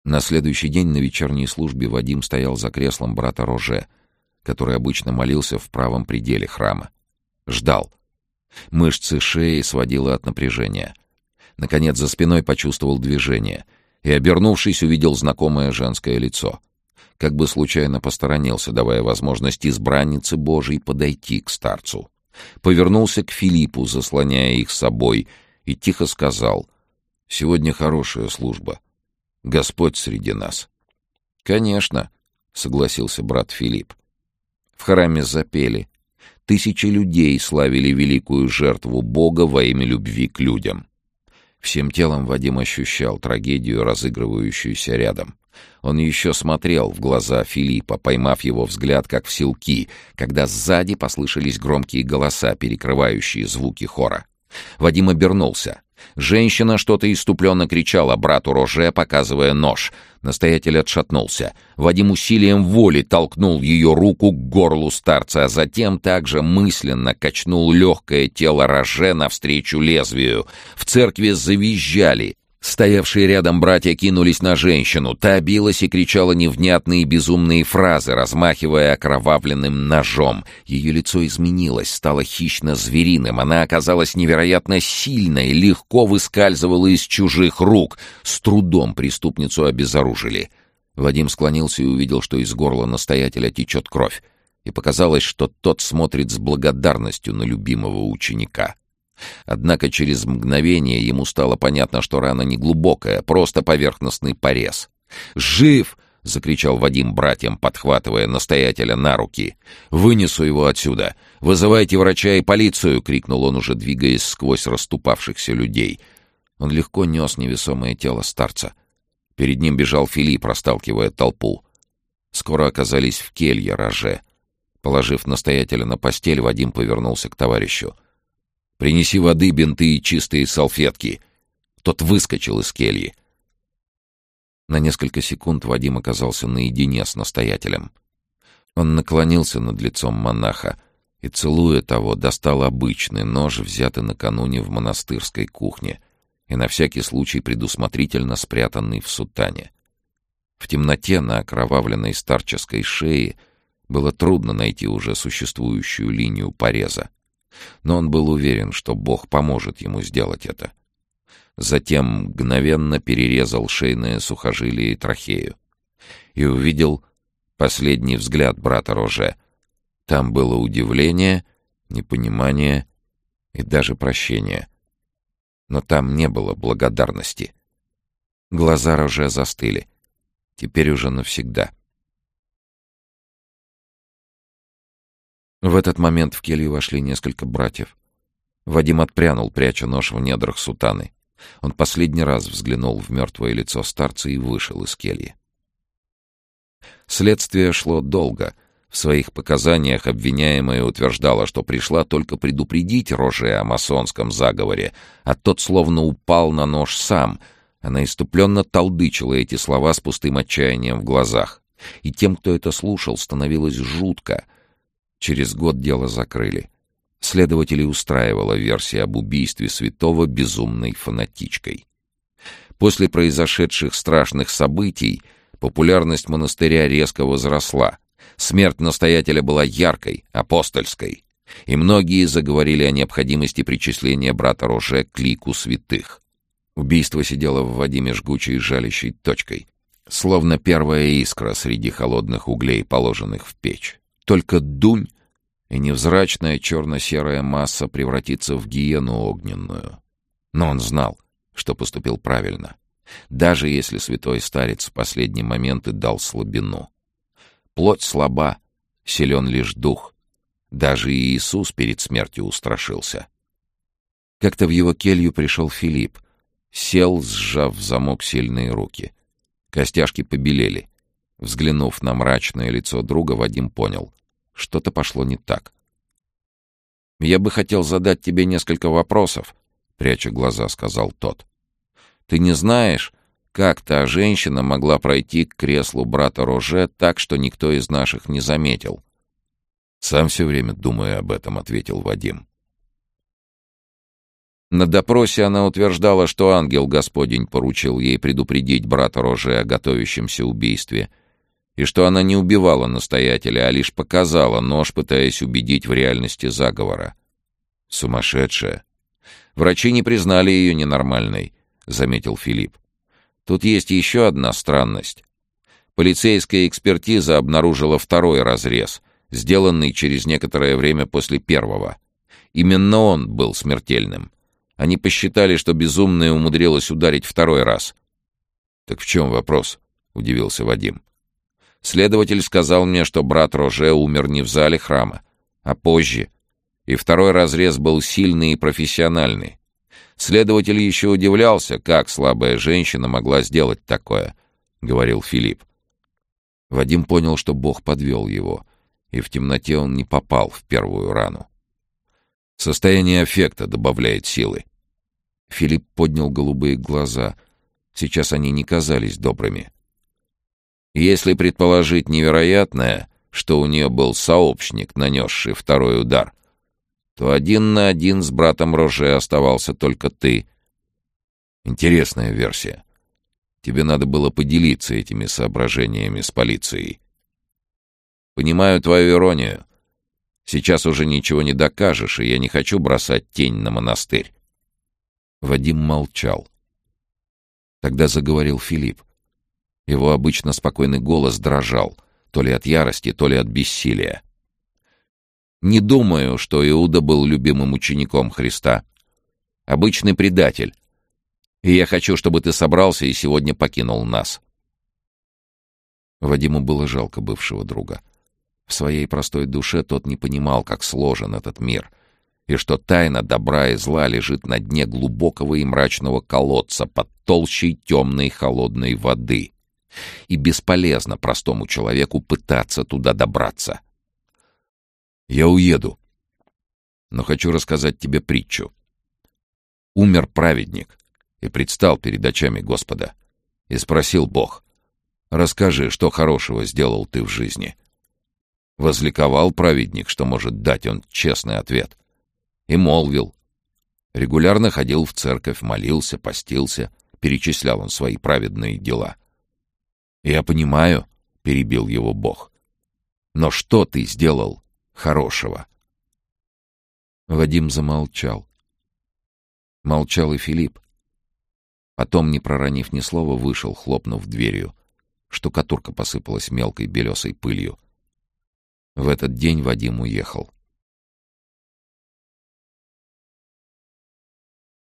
На следующий день на вечерней службе Вадим стоял за креслом брата Роже, который обычно молился в правом пределе храма. Ждал. Мышцы шеи сводило от напряжения. Наконец за спиной почувствовал движение и, обернувшись, увидел знакомое женское лицо. Как бы случайно посторонился, давая возможность избраннице Божией подойти к старцу. Повернулся к Филиппу, заслоняя их собой, и тихо сказал: «Сегодня хорошая служба. Господь среди нас». «Конечно», — согласился брат Филипп. В храме запели. Тысячи людей славили великую жертву Бога во имя любви к людям. Всем телом Вадим ощущал трагедию, разыгрывающуюся рядом. Он еще смотрел в глаза Филиппа, поймав его взгляд, как в селки, когда сзади послышались громкие голоса, перекрывающие звуки хора. Вадим обернулся. Женщина что-то исступленно кричала брату Роже, показывая нож. Настоятель отшатнулся. Вадим усилием воли толкнул ее руку к горлу старца, а затем также мысленно качнул легкое тело Роже навстречу лезвию. В церкви завизжали. Стоявшие рядом братья кинулись на женщину. Та билась и кричала невнятные безумные фразы, размахивая окровавленным ножом. Ее лицо изменилось, стало хищно-звериным. Она оказалась невероятно сильной, легко выскальзывала из чужих рук. С трудом преступницу обезоружили. Вадим склонился и увидел, что из горла настоятеля течет кровь. И показалось, что тот смотрит с благодарностью на любимого ученика. Однако через мгновение ему стало понятно, что рана не глубокая, просто поверхностный порез. «Жив!» — закричал Вадим братьям, подхватывая настоятеля на руки. «Вынесу его отсюда! Вызывайте врача и полицию!» — крикнул он, уже двигаясь сквозь расступавшихся людей. Он легко нес невесомое тело старца. Перед ним бежал Филипп, расталкивая толпу. Скоро оказались в келье Роже. Положив настоятеля на постель, Вадим повернулся к товарищу. «Принеси воды, бинты и чистые салфетки». Тот выскочил из кельи. На несколько секунд Вадим оказался наедине с настоятелем. Он наклонился над лицом монаха и, целуя того, достал обычный нож, взятый накануне в монастырской кухне, и на всякий случай предусмотрительно спрятанный в сутане. В темноте на окровавленной старческой шее было трудно найти уже существующую линию пореза. Но он был уверен, что Бог поможет ему сделать это. Затем мгновенно перерезал шейное сухожилие и трахею. И увидел последний взгляд брата Роже. Там было удивление, непонимание и даже прощение. Но там не было благодарности. Глаза Роже застыли. Теперь уже навсегда. В этот момент в келью вошли несколько братьев. Вадим отпрянул, пряча нож в недрах сутаны. Он последний раз взглянул в мертвое лицо старца и вышел из кельи. Следствие шло долго. В своих показаниях обвиняемая утверждала, что пришла только предупредить Роже о масонском заговоре, а тот словно упал на нож сам. Она исступленно толдычила эти слова с пустым отчаянием в глазах. И тем, кто это слушал, становилось жутко. Через год дело закрыли. Следователей устраивала версия об убийстве святого безумной фанатичкой. После произошедших страшных событий популярность монастыря резко возросла. Смерть настоятеля была яркой, апостольской. И многие заговорили о необходимости причисления брата Роже к лику святых. Убийство сидело в Вадиме жгучей жалящей точкой, словно первая искра среди холодных углей, положенных в печь. Только дунь, и невзрачная черно-серая масса превратится в гиену огненную. Но он знал, что поступил правильно, даже если святой старец в последний момент и дал слабину. Плоть слаба, силен лишь дух. Даже и Иисус перед смертью устрашился. Как-то в его келью пришел Филипп, сел, сжав в замок сильные руки. Костяшки побелели. Взглянув на мрачное лицо друга, Вадим понял — что-то пошло не так. «Я бы хотел задать тебе несколько вопросов», — пряча глаза, сказал тот. «Ты не знаешь, как та женщина могла пройти к креслу брата Роже так, что никто из наших не заметил?» «Сам все время думаю об этом», — ответил Вадим. На допросе она утверждала, что ангел Господень поручил ей предупредить брата Роже о готовящемся убийстве, и что она не убивала настоятеля, а лишь показала нож, пытаясь убедить в реальности заговора. Сумасшедшая. Врачи не признали ее ненормальной, — заметил Филипп. Тут есть еще одна странность. Полицейская экспертиза обнаружила второй разрез, сделанный через некоторое время после первого. Именно он был смертельным. Они посчитали, что безумная умудрилась ударить второй раз. «Так в чем вопрос?» — удивился Вадим. «Следователь сказал мне, что брат Роже умер не в зале храма, а позже, и второй разрез был сильный и профессиональный. Следователь еще удивлялся, как слабая женщина могла сделать такое», — говорил Филипп. Вадим понял, что Бог подвел его, и в темноте он не попал в первую рану. «Состояние аффекта добавляет силы». Филипп поднял голубые глаза. Сейчас они не казались добрыми. «Если предположить невероятное, что у нее был сообщник, нанесший второй удар, то 1 на 1 с братом Роже оставался только ты. Интересная версия. Тебе надо было поделиться этими соображениями с полицией. Понимаю твою иронию. Сейчас уже ничего не докажешь, и я не хочу бросать тень на монастырь». Вадим молчал. Тогда заговорил Филипп. Его обычно спокойный голос дрожал, то ли от ярости, то ли от бессилия. «Не думаю, что Иуда был любимым учеником Христа. Обычный предатель. И я хочу, чтобы ты собрался и сегодня покинул нас». Вадиму было жалко бывшего друга. В своей простой душе тот не понимал, как сложен этот мир, и что тайна добра и зла лежит на дне глубокого и мрачного колодца под толщей темной холодной воды. И бесполезно простому человеку пытаться туда добраться. «Я уеду, но хочу рассказать тебе притчу. Умер праведник и предстал перед очами Господа. И спросил Бог: расскажи, что хорошего сделал ты в жизни. Возликовал праведник, что может дать он честный ответ, и молвил. Регулярно ходил в церковь, молился, постился, перечислял он свои праведные дела. «Я понимаю», — перебил его Бог, — «но что ты сделал хорошего?» Вадим замолчал. Молчал и Филипп. Потом, не проронив ни слова, вышел, хлопнув дверью. Штукатурка посыпалась мелкой белесой пылью. В этот день Вадим уехал.